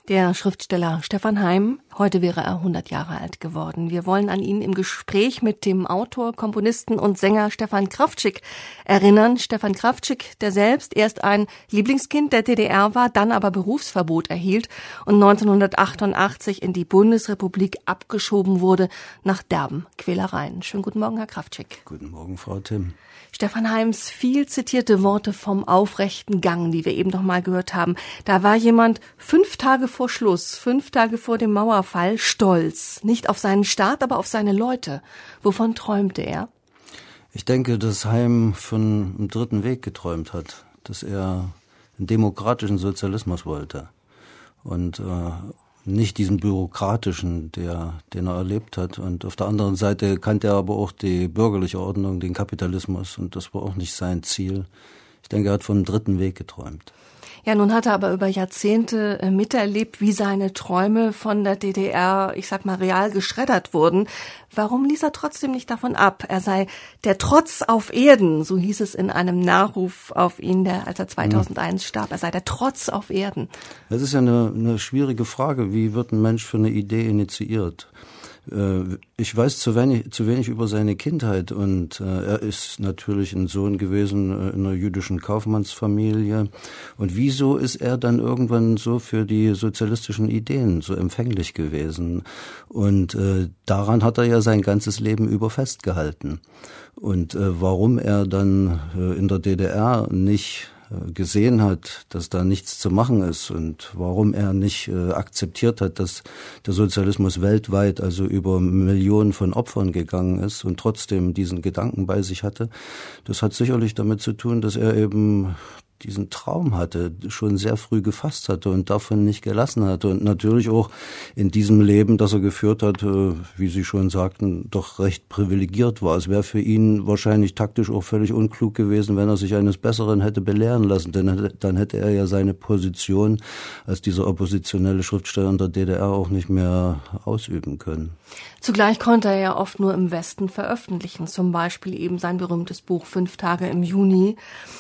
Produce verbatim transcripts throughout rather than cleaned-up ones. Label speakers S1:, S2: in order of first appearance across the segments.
S1: Der Schriftsteller Stefan Heym, heute wäre er hundert Jahre alt geworden. Wir wollen an ihn im Gespräch mit dem Autor, Komponisten und Sänger Stefan Krawczyk erinnern. Stefan Krawczyk, der selbst erst ein Lieblingskind der D D R war, dann aber Berufsverbot erhielt und neunzehnhundertachtundachtzig in die Bundesrepublik abgeschoben wurde nach derben Quälereien. Schönen guten Morgen, Herr Krawczyk.
S2: Guten Morgen, Frau Timm.
S1: Stefan Heims viel zitierte Worte vom aufrechten Gang, die wir eben noch mal gehört haben. Da war jemand fünf Tage vor Schluss, fünf Tage vor dem Mauerfall, stolz. Nicht auf seinen Staat, aber auf seine Leute. Wovon träumte er?
S2: Ich denke, dass Heym von einem dritten Weg geträumt hat. Dass er einen demokratischen Sozialismus wollte. Und äh, nicht diesen bürokratischen, der, den er erlebt hat. Und auf der anderen Seite kannte er aber auch die bürgerliche Ordnung, den Kapitalismus. Und das war auch nicht sein Ziel. Ich denke, er hat von einem dritten Weg geträumt.
S1: Ja, nun hat er aber über Jahrzehnte miterlebt, wie seine Träume von der D D R, ich sag mal, real geschreddert wurden. Warum ließ er trotzdem nicht davon ab? Er sei der Trotz auf Erden, so hieß es in einem Nachruf auf ihn, der, als er zweitausendeins starb. Er sei der Trotz auf Erden.
S2: Das ist ja eine, eine schwierige Frage. Wie wird ein Mensch für eine Idee initiiert? Ich weiß zu wenig, zu wenig über seine Kindheit und äh, er ist natürlich ein Sohn gewesen äh, in einer jüdischen Kaufmannsfamilie. Und wieso ist er dann irgendwann so für die sozialistischen Ideen so empfänglich gewesen? Und äh, daran hat er ja sein ganzes Leben über festgehalten. Und äh, warum er dann äh, in der D D R nicht gesehen hat, dass da nichts zu machen ist und warum er nicht äh, akzeptiert hat, dass der Sozialismus weltweit also über Millionen von Opfern gegangen ist und trotzdem diesen Gedanken bei sich hatte, das hat sicherlich damit zu tun, dass er eben diesen Traum hatte, schon sehr früh gefasst hatte und davon nicht gelassen hatte und natürlich auch in diesem Leben, das er geführt hat, wie Sie schon sagten, doch recht privilegiert war. Es wäre für ihn wahrscheinlich taktisch auch völlig unklug gewesen, wenn er sich eines Besseren hätte belehren lassen, denn dann hätte er ja seine Position als dieser oppositionelle Schriftsteller in der D D R auch nicht mehr ausüben können.
S1: Zugleich konnte er ja oft nur im Westen veröffentlichen, zum Beispiel eben sein berühmtes Buch Fünf Tage im Juni.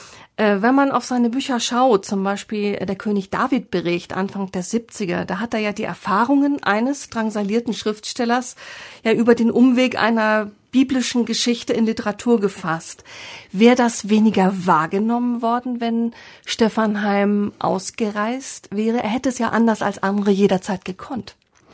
S1: Wenn man auf seine Bücher schaut, zum Beispiel der König-David-Bericht Anfang der siebziger, da hat er ja die Erfahrungen eines drangsalierten Schriftstellers ja über den Umweg einer biblischen Geschichte in Literatur gefasst. Wäre das weniger wahrgenommen worden, wenn Stefan Heym ausgereist wäre? Er hätte es ja anders als andere jederzeit gekonnt.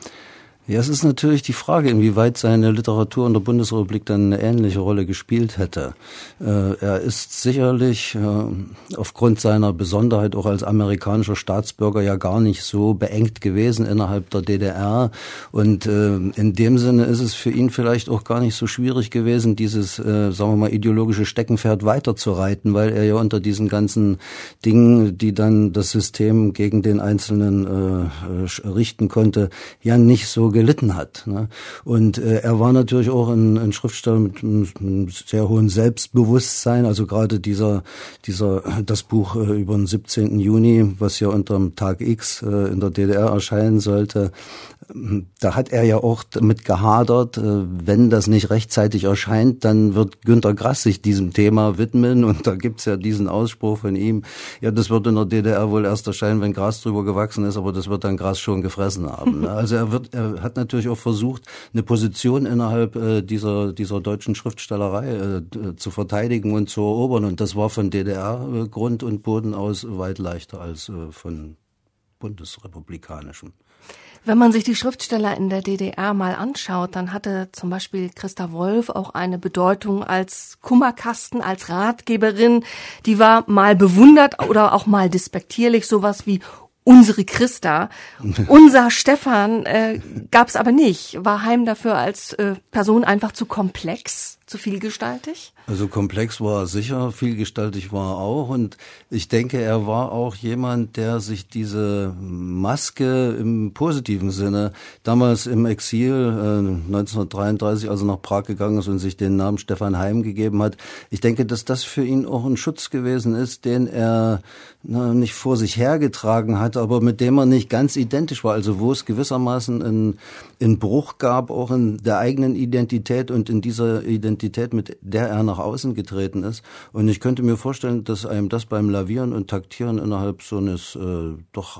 S2: Ja, es ist natürlich die Frage, inwieweit seine Literatur in der Bundesrepublik dann eine ähnliche Rolle gespielt hätte. Äh, er ist sicherlich äh, aufgrund seiner Besonderheit auch als amerikanischer Staatsbürger ja gar nicht so beengt gewesen innerhalb der D D R. Und äh, in dem Sinne ist es für ihn vielleicht auch gar nicht so schwierig gewesen, dieses, äh, sagen wir mal, ideologische Steckenpferd weiterzureiten, weil er ja unter diesen ganzen Dingen, die dann das System gegen den Einzelnen äh, richten konnte, ja nicht so gelitten hat. Ne? Und äh, er war natürlich auch ein, ein Schriftsteller mit einem, einem sehr hohen Selbstbewusstsein. Also gerade dieser, dieser, das Buch äh, über den siebzehnten Juni, was ja unterm Tag X äh, in der D D R erscheinen sollte, da hat er ja auch damit gehadert, wenn das nicht rechtzeitig erscheint, dann wird Günter Grass sich diesem Thema widmen und da gibt's ja diesen Ausspruch von ihm, ja, das wird in der D D R wohl erst erscheinen, wenn Gras drüber gewachsen ist, aber das wird dann Gras schon gefressen haben. Also er wird, er hat natürlich auch versucht, eine Position innerhalb dieser, dieser deutschen Schriftstellerei zu verteidigen und zu erobern und das war von D D R Grund und Boden aus weit leichter als von bundesrepublikanischem.
S1: Wenn man sich die Schriftsteller in der D D R mal anschaut, dann hatte zum Beispiel Christa Wolf auch eine Bedeutung als Kummerkasten, als Ratgeberin. Die war mal bewundert oder auch mal despektierlich, sowas wie unsere Christa. Unser Stefan äh, gab es aber nicht. War Heym dafür als äh, Person einfach zu komplex, zu vielgestaltig?
S2: Also komplex war er sicher, vielgestaltig war er auch und ich denke, er war auch jemand, der sich diese Maske im positiven Sinne damals im Exil äh, neunzehnhundertdreiunddreißig, als er nach Prag gegangen ist und sich den Namen Stefan Heym gegeben hat. Ich denke, dass das für ihn auch ein Schutz gewesen ist, den er na, nicht vor sich hergetragen hat, aber mit dem er nicht ganz identisch war. Also wo es gewissermaßen einen, einen Bruch gab, auch in der eigenen Identität und in dieser Identität, mit der er nach außen getreten ist. Und ich könnte mir vorstellen, dass einem das beim Lavieren und Taktieren innerhalb so eines äh, doch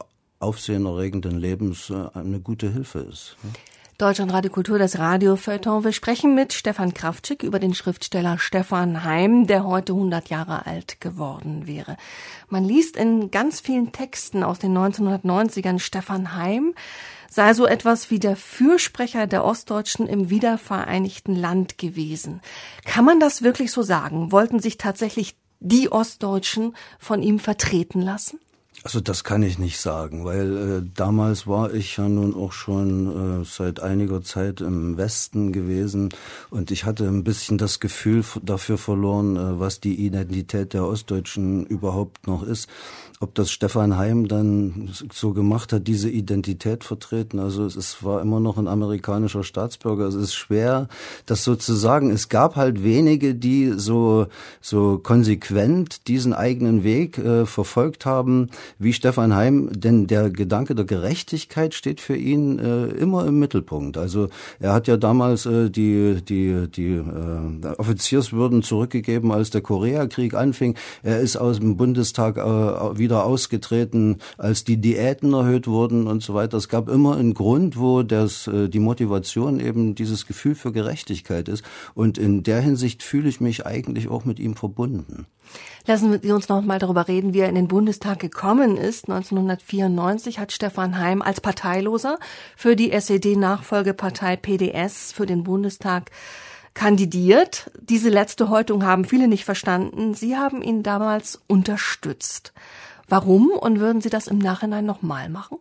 S2: aufsehenerregenden Lebens eine gute Hilfe ist.
S1: Deutschlandradio Kultur, das Radiofeuilleton. Wir sprechen mit Stefan Kraftschick über den Schriftsteller Stefan Heym, der heute hundert Jahre alt geworden wäre. Man liest in ganz vielen Texten aus den neunzehnhundertneunzigern, Stefan Heym sei so etwas wie der Fürsprecher der Ostdeutschen im wiedervereinigten Land gewesen. Kann man das wirklich so sagen? Wollten sich tatsächlich die Ostdeutschen von ihm vertreten lassen?
S2: Also das kann ich nicht sagen, weil äh, damals war ich ja nun auch schon äh, seit einiger Zeit im Westen gewesen und ich hatte ein bisschen das Gefühl f- dafür verloren, äh, was die Identität der Ostdeutschen überhaupt noch ist. Ob das Stefan Heym dann so gemacht hat, diese Identität vertreten, also es, es war immer noch ein amerikanischer Staatsbürger. Es ist schwer, das so zu sagen. Es gab halt wenige, die so so konsequent diesen eigenen Weg äh, verfolgt haben, wie Stefan Heym, denn der Gedanke der Gerechtigkeit steht für ihn äh, immer im Mittelpunkt. Also er hat ja damals äh, die die die äh, Offizierswürden zurückgegeben, als der Koreakrieg anfing. Er ist aus dem Bundestag äh, wieder ausgetreten, als die Diäten erhöht wurden und so weiter. Es gab immer einen Grund, wo das äh, die Motivation eben dieses Gefühl für Gerechtigkeit ist. Und in der Hinsicht fühle ich mich eigentlich auch mit ihm verbunden.
S1: Lassen Sie uns noch mal darüber reden, wie er in den Bundestag gekommen ist. neunzehnhundertvierundneunzig hat Stefan Heym als Parteiloser für die S E D-Nachfolgepartei P D S für den Bundestag kandidiert. Diese letzte Häutung haben viele nicht verstanden. Sie haben ihn damals unterstützt. Warum? Und würden Sie das im Nachhinein nochmal machen?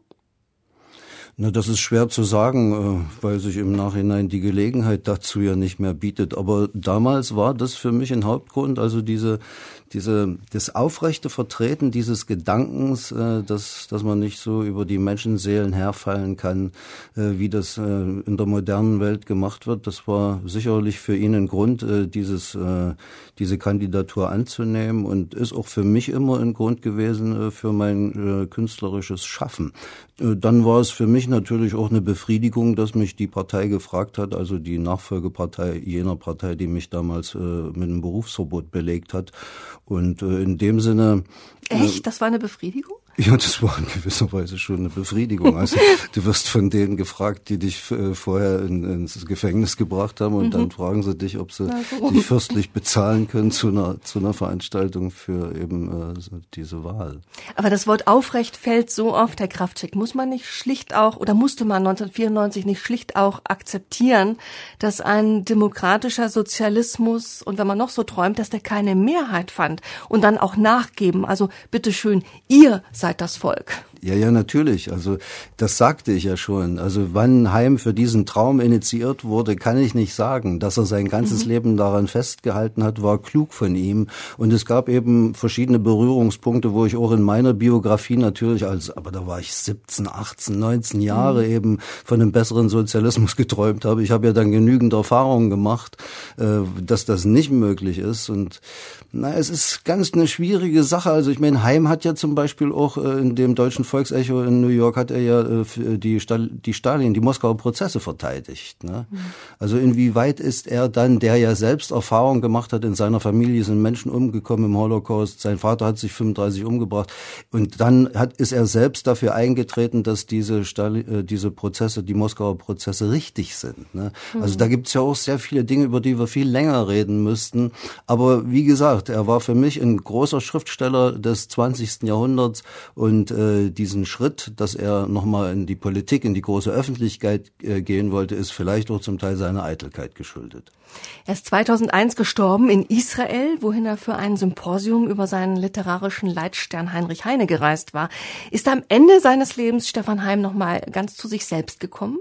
S2: Na, das ist schwer zu sagen, weil sich im Nachhinein die Gelegenheit dazu ja nicht mehr bietet. Aber damals war das für mich ein Hauptgrund, also diese, diese, das aufrechte Vertreten dieses Gedankens, dass, dass man nicht so über die Menschenseelen herfallen kann, wie das in der modernen Welt gemacht wird. Das war sicherlich für ihn ein Grund, dieses, diese Kandidatur anzunehmen und ist auch für mich immer ein Grund gewesen für mein künstlerisches Schaffen. Dann war es für mich natürlich auch eine Befriedigung, dass mich die Partei gefragt hat, also die Nachfolgepartei jener Partei, die mich damals äh, mit einem Berufsverbot belegt hat. Und äh, in dem Sinne...
S1: Echt? Äh, das war eine Befriedigung?
S2: Ja, das war in gewisser Weise schon eine Befriedigung. Also du wirst von denen gefragt, die dich äh, vorher in, ins Gefängnis gebracht haben und mhm. dann fragen sie dich, ob sie also. dich fürstlich bezahlen können zu einer zu einer Veranstaltung für eben äh, so diese Wahl.
S1: Aber das Wort aufrecht fällt so oft, Herr Kraftschick. Muss man nicht schlicht auch, oder musste man neunzehnhundertvierundneunzig nicht schlicht auch akzeptieren, dass ein demokratischer Sozialismus, und wenn man noch so träumt, dass der keine Mehrheit fand und dann auch nachgeben, also bitteschön, ihr seid das Volk.
S2: Ja, ja, natürlich. Also das sagte ich ja schon. Also wann Heym für diesen Traum initiiert wurde, kann ich nicht sagen. Dass er sein ganzes mhm. Leben daran festgehalten hat, war klug von ihm. Und es gab eben verschiedene Berührungspunkte, wo ich auch in meiner Biografie natürlich als, aber da war ich siebzehn, achtzehn, neunzehn Jahre mhm. eben von einem besseren Sozialismus geträumt habe. Ich habe ja dann genügend Erfahrungen gemacht, dass das nicht möglich ist. Und na, es ist ganz eine schwierige Sache. Also ich meine, Heym hat ja zum Beispiel auch in dem deutschen Volksecho in New York hat er ja die, die Stalin, die Moskauer Prozesse verteidigt. Ne? Mhm. Also inwieweit ist er dann, der ja selbst Erfahrung gemacht hat, in seiner Familie sind Menschen umgekommen im Holocaust, sein Vater hat sich fünfunddreißig umgebracht und dann hat, ist er selbst dafür eingetreten, dass diese, Stalin, diese Prozesse, die Moskauer Prozesse richtig sind. Ne? Mhm. Also da gibt's ja auch sehr viele Dinge, über die wir viel länger reden müssten. Aber wie gesagt, er war für mich ein großer Schriftsteller des zwanzigsten Jahrhunderts und äh, diesen Schritt, dass er nochmal in die Politik, in die große Öffentlichkeit äh, gehen wollte, ist vielleicht auch zum Teil seiner Eitelkeit geschuldet.
S1: Er ist zweitausendeins gestorben in Israel, wohin er für ein Symposium über seinen literarischen Leitstern Heinrich Heine gereist war. Ist am Ende seines Lebens Stefan Heym nochmal ganz zu sich selbst gekommen?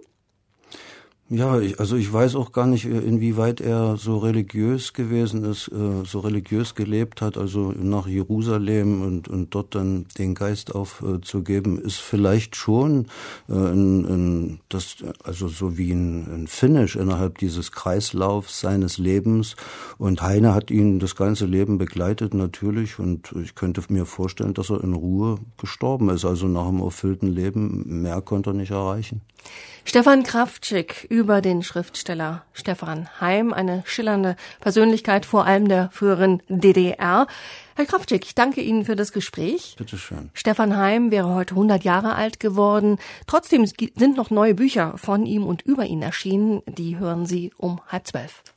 S2: Ja, ich, also ich weiß auch gar nicht, inwieweit er so religiös gewesen ist, äh, so religiös gelebt hat, also nach Jerusalem und, und dort dann den Geist aufzugeben, äh, ist vielleicht schon äh, ein, ein, das, also so wie ein, ein Finish innerhalb dieses Kreislaufs seines Lebens. Und Heine hat ihn das ganze Leben begleitet natürlich und ich könnte mir vorstellen, dass er in Ruhe gestorben ist. Also nach einem erfüllten Leben, mehr konnte er nicht erreichen.
S1: Stefan Kraftschick über den Schriftsteller Stefan Heym, eine schillernde Persönlichkeit vor allem der früheren D D R. Herr Kraftschick, ich danke Ihnen für das Gespräch.
S2: Bitte schön.
S1: Stefan Heym wäre heute hundert Jahre alt geworden. Trotzdem sind noch neue Bücher von ihm und über ihn erschienen. Die hören Sie um halb zwölf.